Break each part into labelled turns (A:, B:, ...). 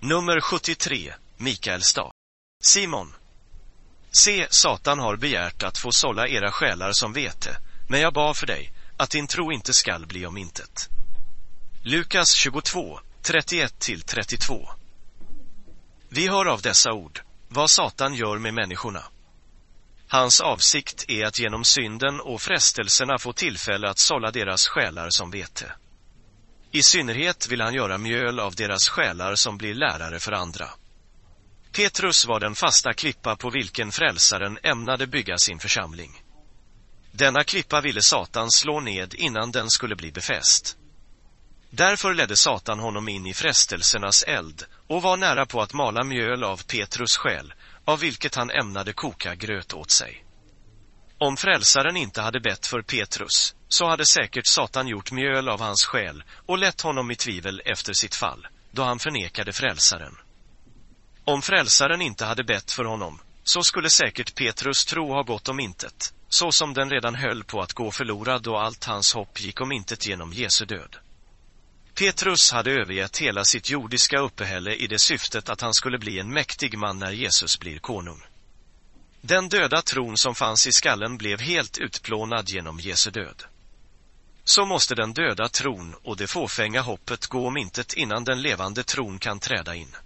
A: Nummer 73, Mikaelsdag. Simon. Se, Satan har begärt att få sålla era själar som vete, men jag bad för dig, att din tro inte skall bli om intet. Lukas 22, 31-32. Vi hör av dessa ord vad Satan gör med människorna. Hans avsikt är att genom synden och frestelserna få tillfälle att sålla deras själar som vete. I synnerhet vill han göra mjöl av deras själar som blir lärare för andra. Petrus var den fasta klippa på vilken frälsaren ämnade bygga sin församling. Denna klippa ville Satan slå ned innan den skulle bli befäst. Därför ledde Satan honom in i frestelsernas eld och var nära på att mala mjöl av Petrus själ, av vilket han ämnade koka gröt åt sig. Om frälsaren inte hade bett för Petrus, så hade säkert Satan gjort mjöl av hans själ och lett honom i tvivel efter sitt fall, då han förnekade frälsaren. Om frälsaren inte hade bett för honom, så skulle säkert Petrus tro ha gått om intet, så som den redan höll på att gå förlorad då allt hans hopp gick om intet genom Jesu död. Petrus hade övergett hela sitt jordiska uppehälle i det syftet att han skulle bli en mäktig man när Jesus blir konung. Den döda tron som fanns i skallen blev helt utplånad genom Jesu död. Så måste den döda tron och det fåfänga hoppet gå om intet innan den levande tron kan träda in.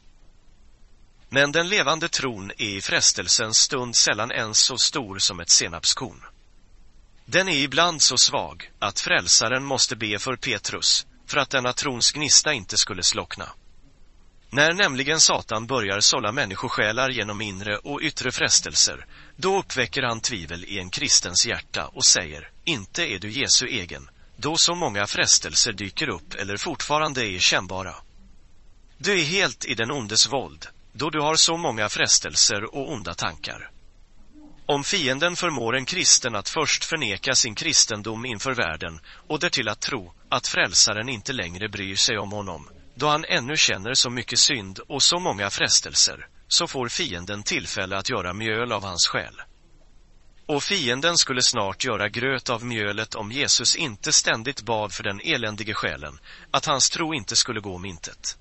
A: Men den levande tron är i frestelsens stund sällan ens så stor som ett senapskorn. Den är ibland så svag att frälsaren måste be för Petrus för att denna trons gnista inte skulle slockna. När nämligen Satan börjar sålla människosjälar genom inre och yttre frestelser, då uppväcker han tvivel i en kristens hjärta och säger, inte är du Jesu egen, då så många frestelser dyker upp eller fortfarande är kännbara. Du är helt i den ondes våld, då du har så många frestelser och onda tankar. Om fienden förmår en kristen att först förneka sin kristendom inför världen och därtill att tro att frälsaren inte längre bryr sig om honom, då han ännu känner så mycket synd och så många frestelser, så får fienden tillfälle att göra mjöl av hans själ. Och fienden skulle snart göra gröt av mjölet om Jesus inte ständigt bad för den eländige själen, att hans tro inte skulle gå om intet.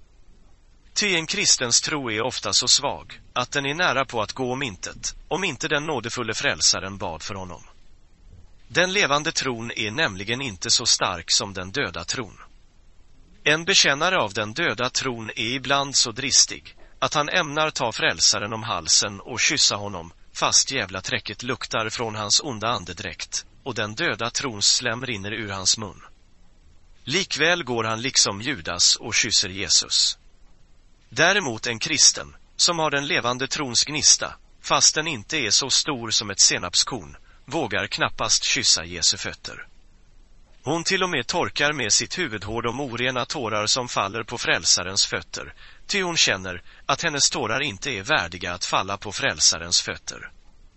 A: Ty en kristens tro är ofta så svag, att den är nära på att gå om intet, om inte den nådefulle frälsaren bad för honom. Den levande tron är nämligen inte så stark som den döda tron. En bekännare av den döda tron är ibland så dristig, att han ämnar ta frälsaren om halsen och kyssa honom, fast jävla träcket luktar från hans onda andedräkt, och den döda trons slem rinner ur hans mun. Likväl går han liksom Judas och kysser Jesus. Däremot en kristen, som har den levande trons gnista, fast den inte är så stor som ett senapskorn, vågar knappast kyssa Jesu fötter. Hon till och med torkar med sitt huvudhår de orena tårar som faller på frälsarens fötter, ty hon känner att hennes tårar inte är värdiga att falla på frälsarens fötter.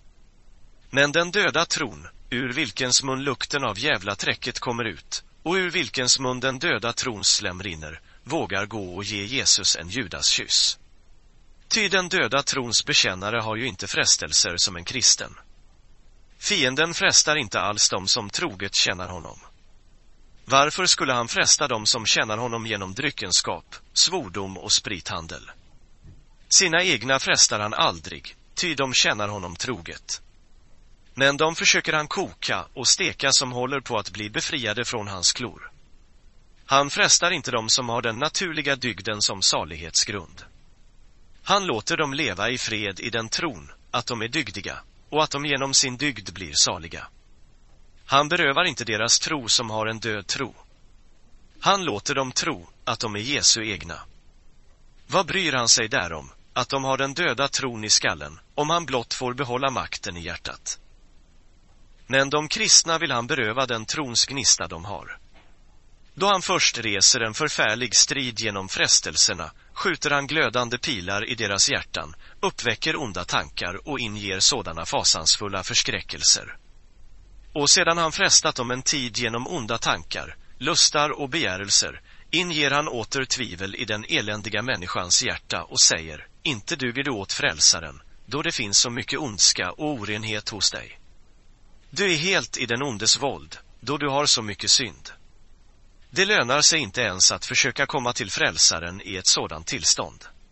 A: Men den döda tron, ur vilkens mun lukten av jävla träcket kommer ut, och ur vilkens mun den döda trons slem rinner, vågar gå och ge Jesus en Judas kyss. Ty den döda trons bekännare har ju inte frestelser som en kristen. Fienden frestar inte alls dem som troget känner honom. Varför skulle han fresta dem som känner honom genom dryckenskap, svordom och sprithandel? Sina egna frestar han aldrig, ty de känner honom troget. Men de försöker han koka och steka som håller på att bli befriade från hans klor. Han frestar inte dem som har den naturliga dygden som salighetsgrund. Han låter dem leva i fred i den tron att de är dygdiga och att de genom sin dygd blir saliga. Han berövar inte deras tro som har en död tro. Han låter dem tro att de är Jesu egna. Vad bryr han sig därom, att de har den döda tron i skallen, om han blott får behålla makten i hjärtat? Men de kristna vill han beröva den trons gnista de har. Då han först reser en förfärlig strid genom frestelserna, skjuter han glödande pilar i deras hjärtan, uppväcker onda tankar och inger sådana fasansfulla förskräckelser. Och sedan han frestat dem en tid genom onda tankar, lustar och begärelser, inger han åter tvivel i den eländiga människans hjärta och säger, inte duger du åt frälsaren, då det finns så mycket ondska och orenhet hos dig. Du är helt i den ondes våld, då du har så mycket synd. Det lönar sig inte ens att försöka komma till frälsaren i ett sådant tillstånd.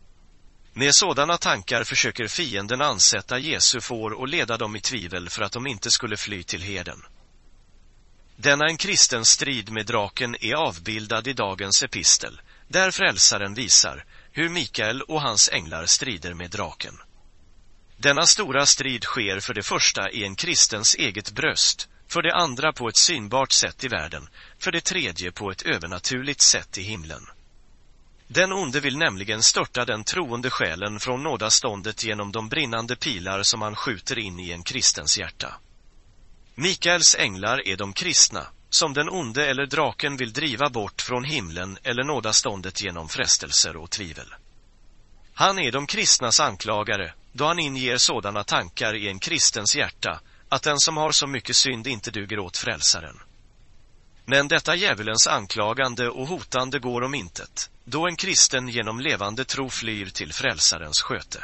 A: Med sådana tankar försöker fienden ansätta Jesu får och leda dem i tvivel för att de inte skulle fly till herden. Denna en kristen strid med draken är avbildad i dagens epistel, där frälsaren visar hur Mikael och hans änglar strider med draken. Denna stora strid sker för det första i en kristens eget bröst, för det andra på ett synbart sätt i världen, för det tredje på ett övernaturligt sätt i himlen. Den onde vill nämligen störta den troende själen från nådaståndet genom de brinnande pilar som han skjuter in i en kristens hjärta. Mikaels änglar är de kristna, som den onde eller draken vill driva bort från himlen eller nådaståndet genom frestelser och tvivel. Han är de kristnas anklagare, då han inger sådana tankar i en kristens hjärta, att den som har så mycket synd inte duger åt frälsaren. Men detta djävulens anklagande och hotande går om intet, då en kristen genom levande tro flyr till frälsarens sköte.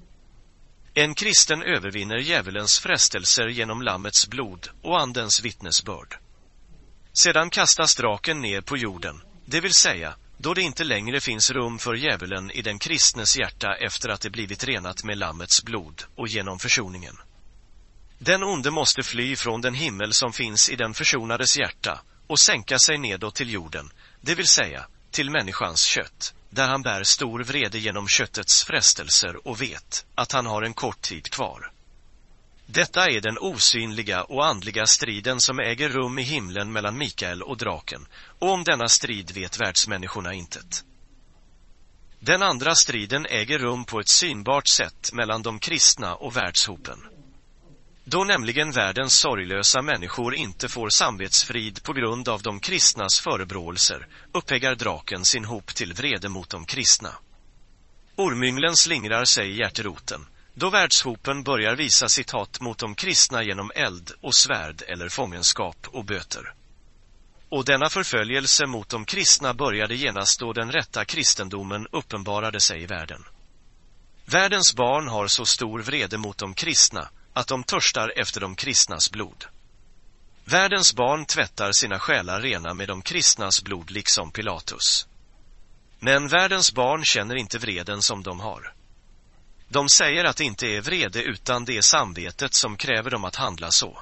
A: En kristen övervinner djävulens frestelser genom lammets blod och andens vittnesbörd. Sedan kastas draken ner på jorden, det vill säga, då det inte längre finns rum för djävulen i den kristnes hjärta efter att det blivit renat med lammets blod och genom försoningen. Den onde måste fly från den himmel som finns i den försonades hjärta och sänka sig nedåt till jorden, det vill säga, till människans kött, där han bär stor vrede genom köttets frestelser och vet att han har en kort tid kvar. Detta är den osynliga och andliga striden som äger rum i himlen mellan Mikael och draken, och om denna strid vet världsmänniskorna intet. Den andra striden äger rum på ett synbart sätt mellan de kristna och världshopen. Då nämligen världens sorglösa människor inte får samvetsfrid på grund av de kristnas förebråelser, upphäggar draken sin hop till vrede mot de kristna. Ormynglen slingrar sig i hjärteroten, då världshopen börjar visa sitt hat mot de kristna genom eld och svärd eller fångenskap och böter. Och denna förföljelse mot de kristna började genast då den rätta kristendomen uppenbarade sig i världen. Världens barn har så stor vrede mot de kristna att de törstar efter de kristnas blod. Världens barn tvättar sina själar rena med de kristnas blod liksom Pilatus. Men världens barn känner inte vreden som de har. De säger att det inte är vrede utan det är samvetet som kräver dem att handla så.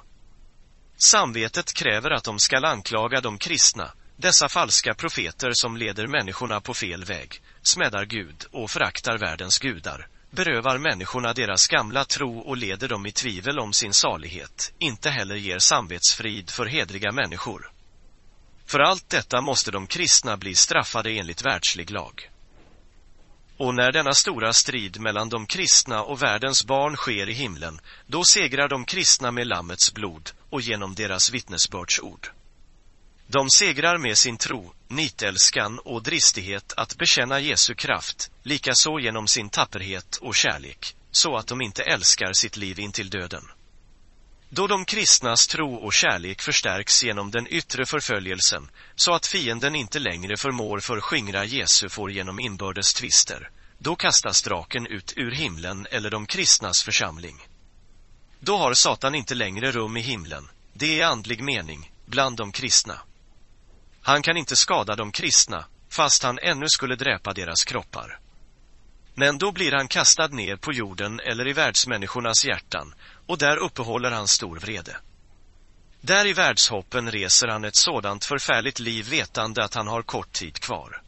A: Samvetet kräver att de ska anklaga de kristna, dessa falska profeter som leder människorna på fel väg, smädar Gud och föraktar världens gudar, berövar människorna deras gamla tro och leder dem i tvivel om sin salighet, inte heller ger samvetsfrid för hedriga människor. För allt detta måste de kristna bli straffade enligt världslig lag. Och när denna stora strid mellan de kristna och världens barn sker i himlen, då segrar de kristna med lammets blod och genom deras vittnesbördsord. De segrar med sin tro, nitälskan och dristighet att bekänna Jesu kraft, likaså genom sin tapperhet och kärlek, så att de inte älskar sitt liv intill döden. Då de kristnas tro och kärlek förstärks genom den yttre förföljelsen, så att fienden inte längre förmår förskingra Jesu får genom inbördes tvister, då kastas draken ut ur himlen eller de kristnas församling. Då har Satan inte längre rum i himlen, det är andlig mening, bland de kristna. Han kan inte skada de kristna, fast han ännu skulle dräpa deras kroppar. Men då blir han kastad ner på jorden eller i världsmänniskornas hjärtan, och där uppehåller han stor vrede. Där i världshoppen reser han ett sådant förfärligt liv vetande att han har kort tid kvar.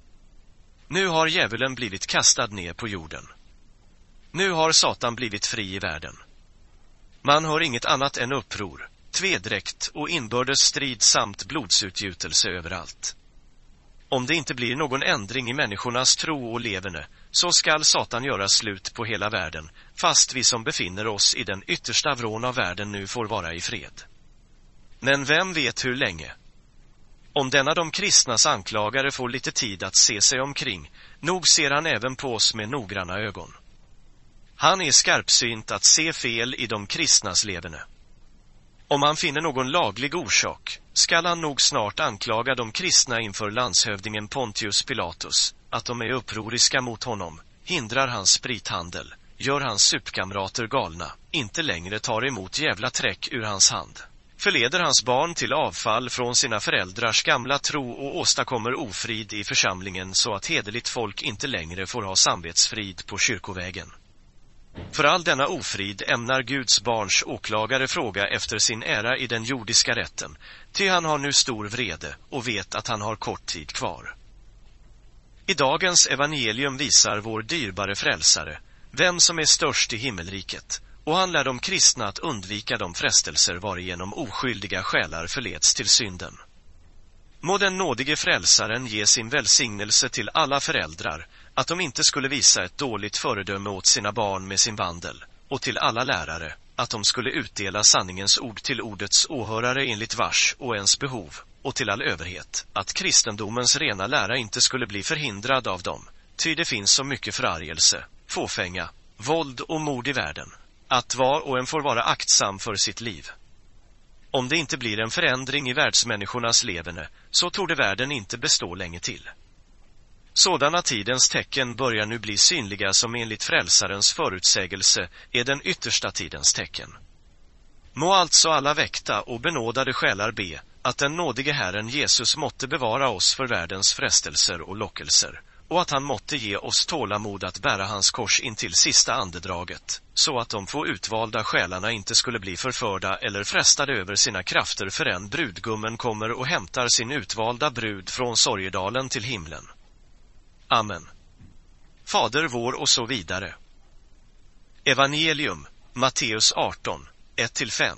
A: Nu har djävulen blivit kastad ner på jorden. Nu har Satan blivit fri i världen. Man hör inget annat än uppror, tvedräkt och inbördes strid samt blodsutgjutelse överallt. Om det inte blir någon ändring i människornas tro och leverne, så skall Satan göra slut på hela världen, fast vi som befinner oss i den yttersta vrån av världen nu får vara i fred. Men vem vet hur länge? Om denna de kristnas anklagare får lite tid att se sig omkring, nog ser han även på oss med noggranna ögon. Han är skarpsynt att se fel i de kristnas leverne. Om han finner någon laglig orsak, skall han nog snart anklaga de kristna inför landshövdingen Pontius Pilatus, att de är upproriska mot honom, hindrar hans sprithandel, gör hans supkamrater galna, inte längre tar emot jävla träck ur hans hand. förleder hans barn till avfall från sina föräldrars gamla tro och åstadkommer ofrid i församlingen så att hederligt folk inte längre får ha samvetsfrid på kyrkovägen. För all denna ofrid ämnar Guds barns åklagare fråga efter sin ära i den jordiska rätten, ty han har nu stor vrede och vet att han har kort tid kvar. I dagens evangelium visar vår dyrbare frälsare vem som är störst i himmelriket, och han lär de kristna att undvika de frestelser varigenom oskyldiga själar förleds till synden. Må den nådige frälsaren ge sin välsignelse till alla föräldrar, att de inte skulle visa ett dåligt föredöme åt sina barn med sin vandel, och till alla lärare, att de skulle utdela sanningens ord till ordets åhörare enligt vars och ens behov, och till all överhet, att kristendomens rena lära inte skulle bli förhindrad av dem, ty det finns så mycket förargelse, fåfänga, våld och mord i världen, att var och en får vara aktsam för sitt liv. Om det inte blir en förändring i världsmänniskornas leverne, så torde världen inte bestå länge till. Sådana tidens tecken börjar nu bli synliga som enligt frälsarens förutsägelse är den yttersta tidens tecken. Må alltså alla väckta och benådade själar be, att den nådige Herren Jesus måtte bevara oss för världens frestelser och lockelser, och att han måtte ge oss tålamod att bära hans kors in till sista andedraget, så att de få utvalda själarna inte skulle bli förförda eller frestade över sina krafter förrän brudgummen kommer och hämtar sin utvalda brud från sorgedalen till himlen. Amen. Fader vår och så vidare. Evangelium, Matteus 18, 1-5.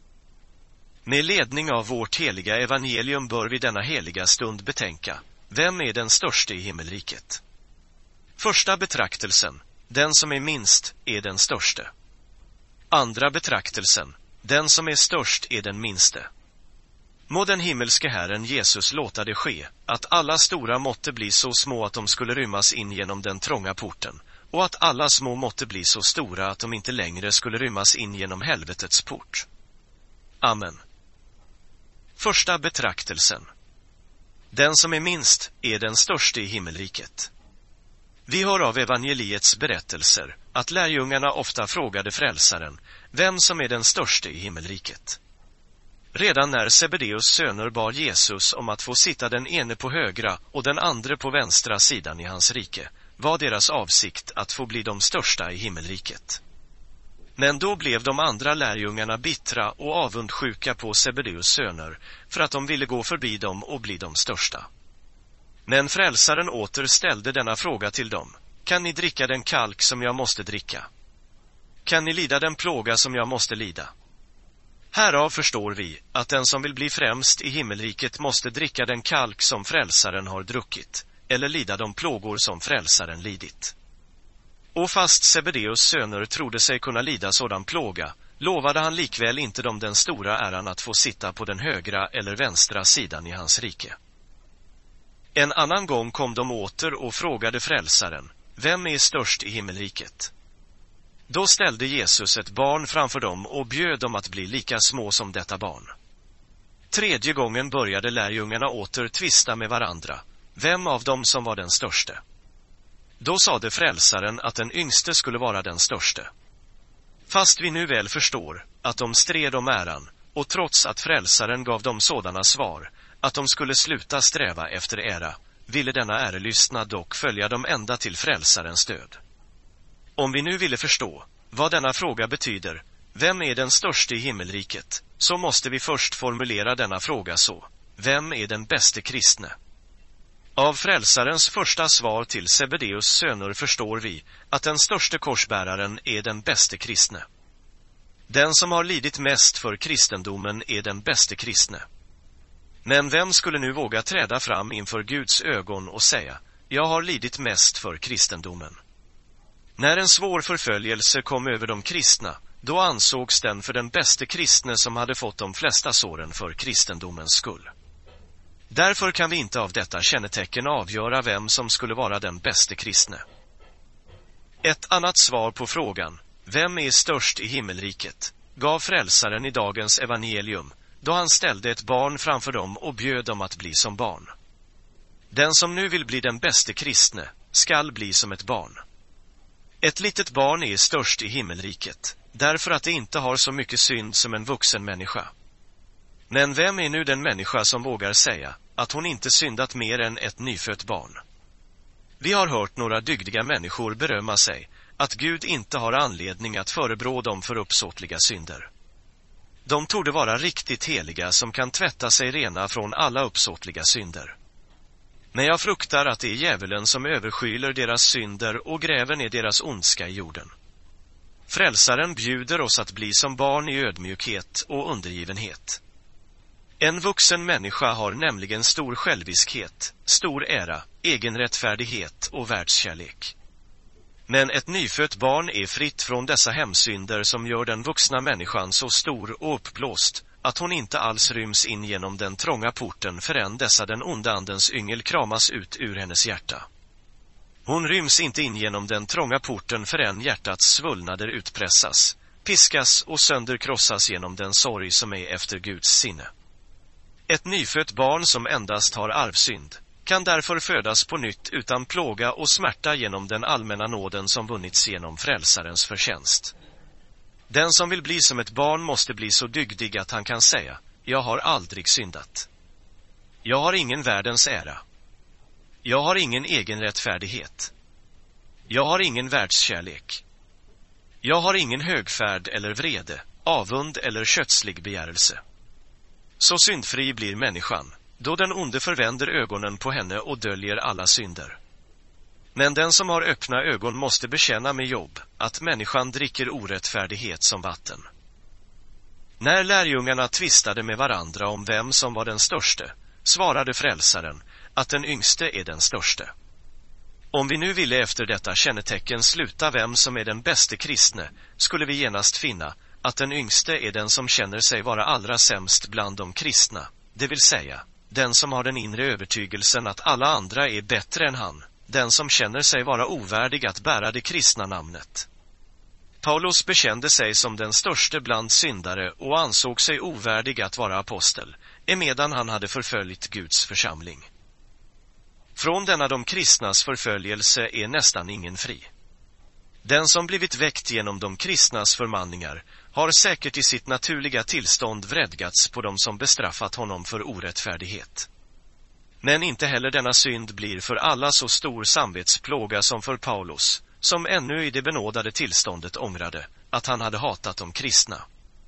A: Med ledning av vårt heliga evangelium bör vi denna heliga stund betänka: vem är den störste i himmelriket? Första betraktelsen: den som är minst är den störste. Andra betraktelsen: den som är störst är den minste. Må den himmelske Herren Jesus låta det ske, att alla stora måtte bli så små att de skulle rymmas in genom den trånga porten, och att alla små måtte bli så stora att de inte längre skulle rymmas in genom helvetets port. Amen. Första betraktelsen: den som är minst är den störste i himmelriket. Vi hör av evangeliets berättelser att lärjungarna ofta frågade frälsaren vem som är den störste i himmelriket. Redan när Sebedeus söner bad Jesus om att få sitta den ene på högra och den andre på vänstra sidan i hans rike, var deras avsikt att få bli de största i himmelriket. Men då blev de andra lärjungarna bittra och avundsjuka på Sebedeus söner, för att de ville gå förbi dem och bli de största. Men frälsaren åter ställde denna fråga till dem: kan ni dricka den kalk som jag måste dricka? Kan ni lida den plåga som jag måste lida? Härav förstår vi att den som vill bli främst i himmelriket måste dricka den kalk som frälsaren har druckit, eller lida de plågor som frälsaren lidit. Och fast Sebedeus söner trodde sig kunna lida sådan plåga, lovade han likväl inte dem den stora äran att få sitta på den högra eller vänstra sidan i hans rike. En annan gång kom de åter och frågade frälsaren: vem är störst i himmelriket? Då ställde Jesus ett barn framför dem och bjöd dem att bli lika små som detta barn. Tredje gången började lärjungarna åter tvista med varandra, vem av dem som var den störste. Då sade frälsaren att den yngste skulle vara den störste. Fast vi nu väl förstår att de stred om äran, och trots att frälsaren gav dem sådana svar, att de skulle sluta sträva efter ära, ville denna ärelystnad dock följa dem ända till frälsarens död. Om vi nu ville förstå vad denna fråga betyder, vem är den störste i himmelriket, så måste vi först formulera denna fråga så: vem är den bäste kristne? Av frälsarens första svar till Sebedeus söner förstår vi att den störste korsbäraren är den bäste kristne. Den som har lidit mest för kristendomen är den bäste kristne. Men vem skulle nu våga träda fram inför Guds ögon och säga: jag har lidit mest för kristendomen? När en svår förföljelse kom över de kristna, då ansågs den för den bäste kristne som hade fått de flesta såren för kristendomens skull. Därför kan vi inte av detta kännetecken avgöra vem som skulle vara den bäste kristne. Ett annat svar på frågan, vem är störst i himmelriket, gav frälsaren i dagens evangelium, då han ställde ett barn framför dem och bjöd dem att bli som barn. Den som nu vill bli den bäste kristne skall bli som ett barn. Ett litet barn är störst i himmelriket, därför att det inte har så mycket synd som en vuxen människa. Men vem är nu den människa som vågar säga att hon inte syndat mer än ett nyfött barn? Vi har hört några dygdiga människor berömma sig att Gud inte har anledning att förebrå dem för uppsåtliga synder. De torde vara riktigt heliga som kan tvätta sig rena från alla uppsåtliga synder. Men jag fruktar att det är djävulen som överskyler deras synder och gräver ner deras ondska i jorden. Frälsaren bjuder oss att bli som barn i ödmjukhet och undergivenhet. En vuxen människa har nämligen stor själviskhet, stor ära, egenrättfärdighet och världskärlek. Men ett nyfött barn är fritt från dessa hemsynder som gör den vuxna människan så stor och uppblåst att hon inte alls ryms in genom den trånga porten förrän dessa den onda andens yngel kramas ut ur hennes hjärta. Hon ryms inte in genom den trånga porten förrän hjärtats svullnader utpressas, piskas och sönderkrossas genom den sorg som är efter Guds sinne. Ett nyfött barn som endast har arvsynd kan därför födas på nytt utan plåga och smärta genom den allmänna nåden som vunnits genom frälsarens förtjänst. Den som vill bli som ett barn måste bli så dygdig att han kan säga: jag har aldrig syndat. Jag har ingen världens ära. Jag har ingen egen rättfärdighet. Jag har ingen världskärlek. Jag har ingen högfärd eller vrede, avund eller kötslig begärelse. Så syndfri blir människan, då den onde förvänder ögonen på henne och döljer alla synder. Men den som har öppna ögon måste bekänna med jobb att människan dricker orättfärdighet som vatten. När lärjungarna tvistade med varandra om vem som var den störste, svarade frälsaren att den yngste är den störste. Om vi nu ville efter detta kännetecken sluta vem som är den bäste kristne, skulle vi genast finna att den yngste är den som känner sig vara allra sämst bland de kristna, det vill säga den som har den inre övertygelsen att alla andra är bättre än han, den som känner sig vara ovärdig att bära det kristna namnet. Paulus bekände sig som den störste bland syndare och ansåg sig ovärdig att vara apostel, emedan han hade förföljt Guds församling. Från denna de kristnas förföljelse är nästan ingen fri. Den som blivit väckt genom de kristnas förmanningar har säkert i sitt naturliga tillstånd vredgats på dem som bestraffat honom för orättfärdighet. Men inte heller denna synd blir för alla så stor samvetsplåga som för Paulus, som ännu i det benådade tillståndet ångrade att han hade hatat de kristna.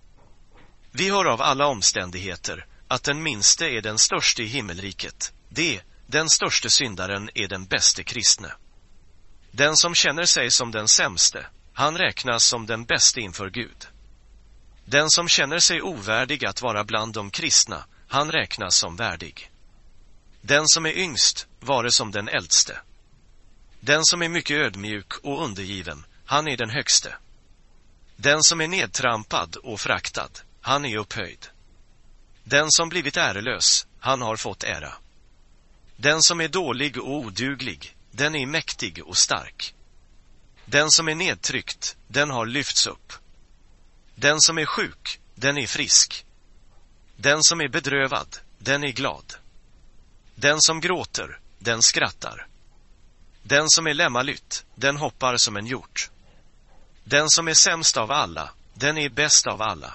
A: Vi hör av alla omständigheter att den minste är den störste i himmelriket, den störste syndaren är den bäste kristne. Den som känner sig som den sämste, han räknas som den bäste inför Gud. Den som känner sig ovärdig att vara bland de kristna, han räknas som värdig. Den som är yngst, vare som den äldste. Den som är mycket ödmjuk och undergiven, han är den högste. Den som är nedtrampad och fraktad, han är upphöjd. Den som blivit ärelös, han har fått ära. Den som är dålig och oduglig, den är mäktig och stark. Den som är nedtryckt, den har lyfts upp. Den som är sjuk, den är frisk. Den som är bedrövad, den är glad. Den som gråter, den skrattar. Den som är lämmalytt, den hoppar som en hjort. Den som är sämst av alla, den är bäst av alla.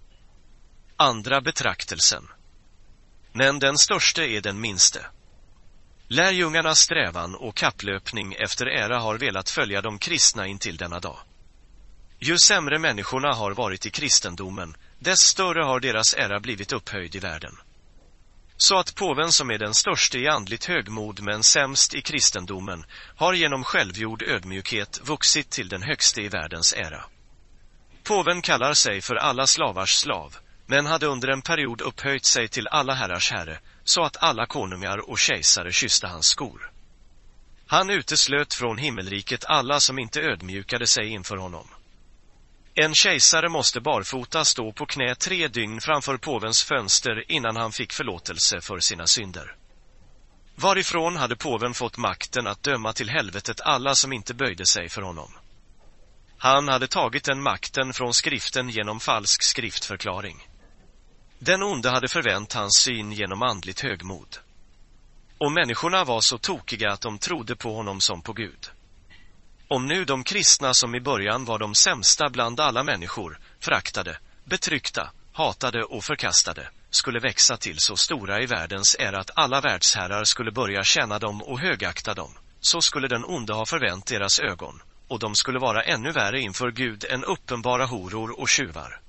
A: Andra betraktelsen. Men den störste är den minste. Lärjungarnas strävan och kapplöpning efter ära har velat följa de kristna intill denna dag. Ju sämre människorna har varit i kristendomen, dess större har deras ära blivit upphöjd i världen. Så att påven som är den störste i andligt högmod men sämst i kristendomen har genom självgjord ödmjukhet vuxit till den högste i världens ära. Påven kallar sig för alla slavars slav, men hade under en period upphöjt sig till alla herrars herre, så att alla konungar och kejsare kysste hans skor. Han uteslöt från himmelriket alla som inte ödmjukade sig inför honom. En kejsare måste barfota stå på knä 3 dygn framför påvens fönster innan han fick förlåtelse för sina synder. Varifrån hade påven fått makten att döma till helvetet alla som inte böjde sig för honom? Han hade tagit den makten från skriften genom falsk skriftförklaring. Den onde hade förvänt hans syn genom andligt högmod. Och människorna var så tokiga att de trodde på honom som på Gud. Om nu de kristna som i början var de sämsta bland alla människor, föraktade, betryckta, hatade och förkastade, skulle växa till så stora i världens ära att alla världsherrar skulle börja känna dem och högakta dem, så skulle den onde ha förvänt deras ögon, och de skulle vara ännu värre inför Gud än uppenbara horor och tjuvar.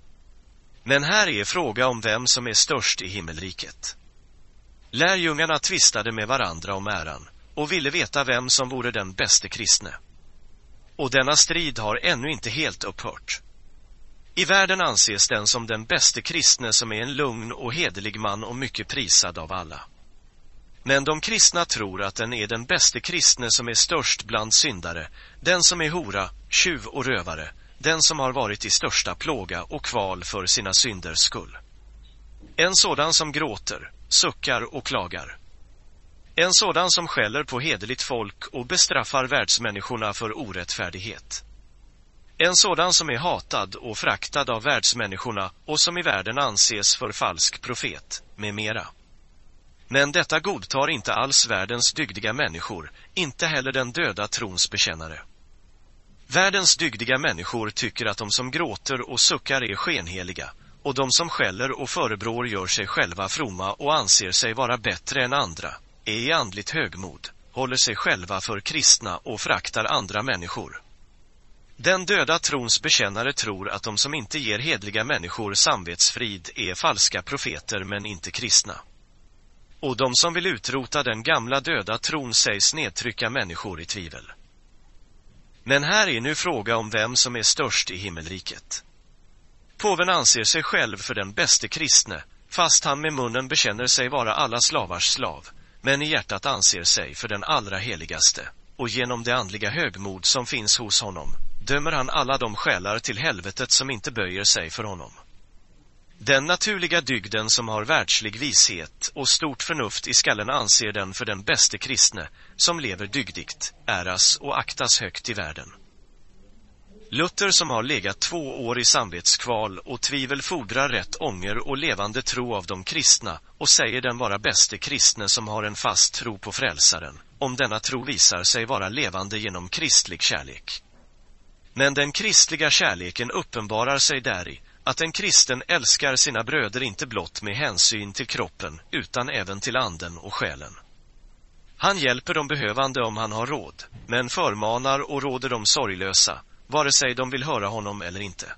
A: Men här är fråga om vem som är störst i himmelriket. Lärjungarna tvistade med varandra om äran och ville veta vem som vore den bäste kristne. Och denna strid har ännu inte helt upphört. I världen anses den som den bäste kristne som är en lugn och hederlig man och mycket prisad av alla. Men de kristna tror att den är den bäste kristne som är störst bland syndare, den som är hora, tjuv och rövare, den som har varit i största plåga och kval för sina synders skull. En sådan som gråter, suckar och klagar. En sådan som skäller på hederligt folk och bestraffar världsmänniskorna för orättfärdighet. En sådan som är hatad och fraktad av världsmänniskorna och som i världen anses för falsk profet, med mera. Men detta godtar inte alls världens dygdiga människor, inte heller den döda trons bekännare. Världens dygdiga människor tycker att de som gråter och suckar är skenheliga, och de som skäller och förebrår gör sig själva fromma och anser sig vara bättre än andra, är i andligt högmod, håller sig själva för kristna och fraktar andra människor. Den döda trons bekännare tror att de som inte ger hedliga människor samvetsfrid är falska profeter men inte kristna. Och de som vill utrota den gamla döda tron sägs nedtrycka människor i tvivel. Men här är nu fråga om vem som är störst i himmelriket. Påven anser sig själv för den bäste kristne, fast han med munnen bekänner sig vara alla slavars slav, men i hjärtat anser sig för den allra heligaste, och genom det andliga högmod som finns hos honom, dömer han alla de själar till helvetet som inte böjer sig för honom. Den naturliga dygden som har världslig vishet och stort förnuft i skallen anser den för den bäste kristne, som lever dygdigt, äras och aktas högt i världen. Luther som har legat 2 år i samvetskval och tvivel fordrar rätt ånger och levande tro av de kristna och säger den vara bäste kristne som har en fast tro på frälsaren, om denna tro visar sig vara levande genom kristlig kärlek. Men den kristliga kärleken uppenbarar sig däri, att en kristen älskar sina bröder inte blott med hänsyn till kroppen, utan även till anden och själen. Han hjälper de behövande om han har råd, men förmanar och råder de sorglösa, vare sig de vill höra honom eller inte.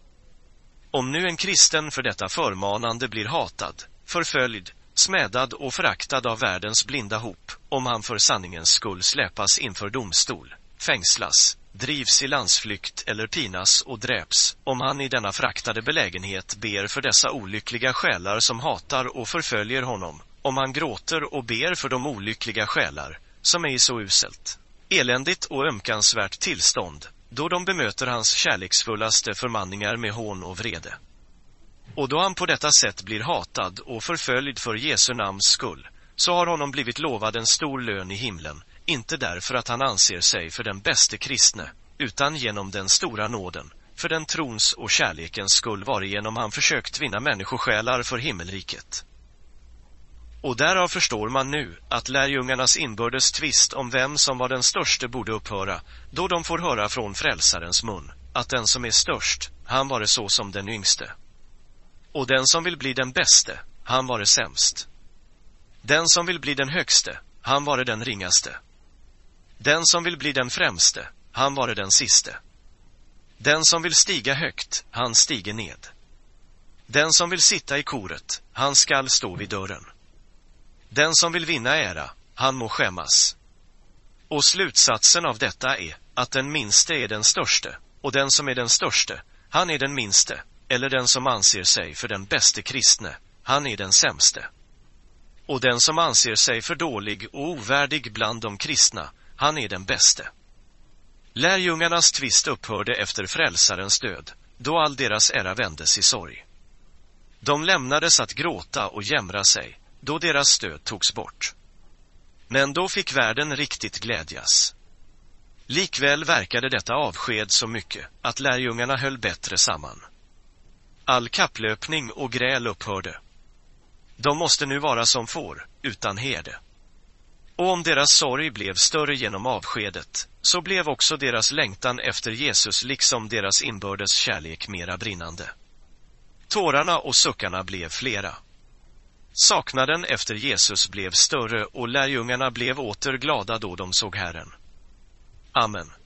A: Om nu en kristen för detta förmanande blir hatad, förföljd, smädad och föraktad av världens blinda hop, om han för sanningens skull släpas inför domstol, fängslas, drivs i landsflykt eller pinas och dräps, om han i denna fraktade belägenhet ber för dessa olyckliga själar som hatar och förföljer honom, om han gråter och ber för de olyckliga själar, som är i så uselt, eländigt och ömkansvärt tillstånd, då de bemöter hans kärleksfullaste förmanningar med hån och vrede. Och då han på detta sätt blir hatad och förföljd för Jesu namns skull, så har honom blivit lovad en stor lön i himlen, inte därför att han anser sig för den bäste kristne, utan genom den stora nåden, för den trons och kärlekens skull varigenom han försökt vinna människosjälar för himmelriket. Och därav förstår man nu att lärjungarnas inbördes tvist om vem som var den störste borde upphöra, då de får höra från frälsarens mun, att den som är störst, han var det så som den yngste. Och den som vill bli den bäste, han var det sämst. Den som vill bli den högste, han var det den ringaste. Den som vill bli den främste, han var det den siste. Den som vill stiga högt, han stiger ned. Den som vill sitta i koret, han skall stå vid dörren. Den som vill vinna ära, han må skämmas. Och slutsatsen av detta är att den minste är den störste, och den som är den störste, han är den minste, eller den som anser sig för den bäste kristne, han är den sämste. Och den som anser sig för dålig och ovärdig bland de kristna, han är den bäste. Lärjungarnas tvist upphörde efter frälsarens död, då all deras ära vändes i sorg. De lämnades att gråta och jämra sig, då deras stöd togs bort. Men då fick världen riktigt glädjas. Likväl verkade detta avsked så mycket att lärjungarna höll bättre samman. All kapplöpning och gräl upphörde. De måste nu vara som får, utan herde. Och om deras sorg blev större genom avskedet, så blev också deras längtan efter Jesus liksom deras inbördes kärlek mera brinnande. Tårarna och suckarna blev flera. Saknaden efter Jesus blev större och lärjungarna blev åter glada då de såg Herren. Amen.